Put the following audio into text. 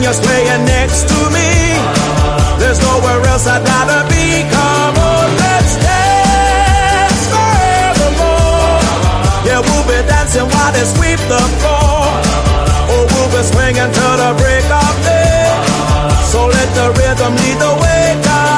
just playing next to me. There's nowhere else I'd rather be. Come on, let's dance forevermore. Yeah, we'll be dancing while they sweep the floor. Oh, we'll be swinging till the break of day. So let the rhythm lead the way, God.